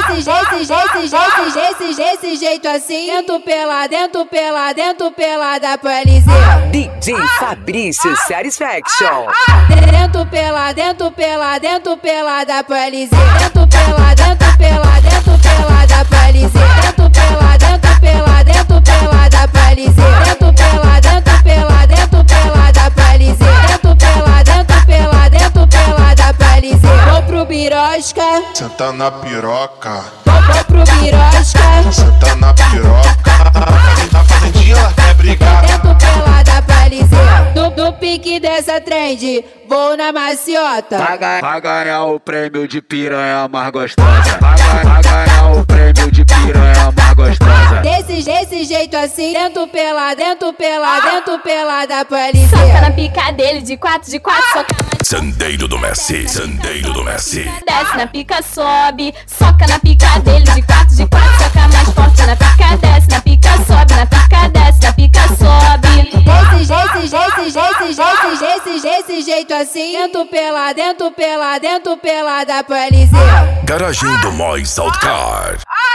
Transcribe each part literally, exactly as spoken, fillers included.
desse jeito, desse jeito, desse jeito, desse jeito assim. Dentro pela, dentro pela, dentro pela da pro L Z. D J Fabrício Satisfaction. Dentro pela, dentro pela, dentro pela da pro L Z. Dentro pela, dentro pela, dentro pela da pro L Z. Dentro pela, dentro pela, dentro pela da pro L Z. Dentro pela, dentro pela, dentro pela da pro L Z. Dentro pela, dentro pela, dentro pela da pro L Z. Vou pro Birosca, senta na piroca. vou pro Birosca, senta na piroca. Na fazendinha ela quer brigar. dentro pela da pro L Z. No, no pique dessa trend, vou na maciota. Pra ganhar o prêmio de piranha mais gostosa. Pra ganhar o prêmio de piranha mais gostosa. Desse, desse jeito assim, dentro pela, dentro pela, dentro pela da pro L Z. Soca na pica dele, de quatro, de quatro, soca mais. Sandeiro do Messi, Sandeiro do Messi. Desce na pica, sobe, soca na pica dele, de quatro, de quatro, soca mais forte na pica, desce na pica, sobe, na pica, desce, na pica, sobe. Desse jeito, desse jeito, desse jeito, desse jeito assim, dentro pela, dentro pela, dentro pela da pro L Z. Garagem do Mois Outcar.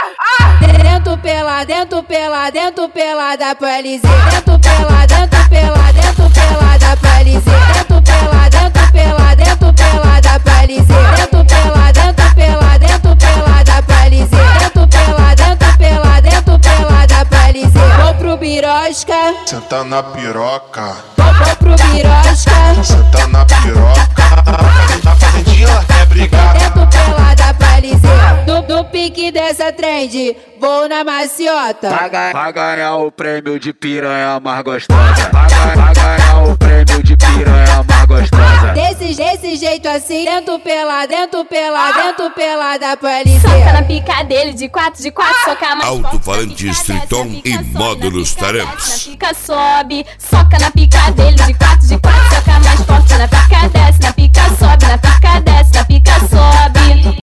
Dentro pela, dentro pela, dentro pela da pro L Z. Dentro pela, dentro pela, dentro pela da pro L Z. Dentro pela, dentro pela, dentro pela da pro L Z. Dentro pela, dentro pela, dentro pela da pro L Z. Dentro pela, dentro pela, dentro pela da pro L Z. Vou pro Birosca, Senta na piroca. vou pro Birosca, Senta na piroca. Na fazendinha ela quer brigar. dentro pela da pro L Z. No, no pique dessa trend, vou na maciota. Pra ganhar o prêmio de piranha mais gostosa. Pra ganhar o prêmio de piranha mais gostosa. Desse, desse jeito assim, dentro pela, dentro pela, dentro pela da pro L Z. Soca na pica dele, de quatro, de quatro, soca mais forte. Alto-falante Na pica, Streeton desce, na pica, e sobe, módulos na pica, Tareps. desce, na pica, sobe, soca na pica dele, de quatro, de quatro, soca mais forte na pica,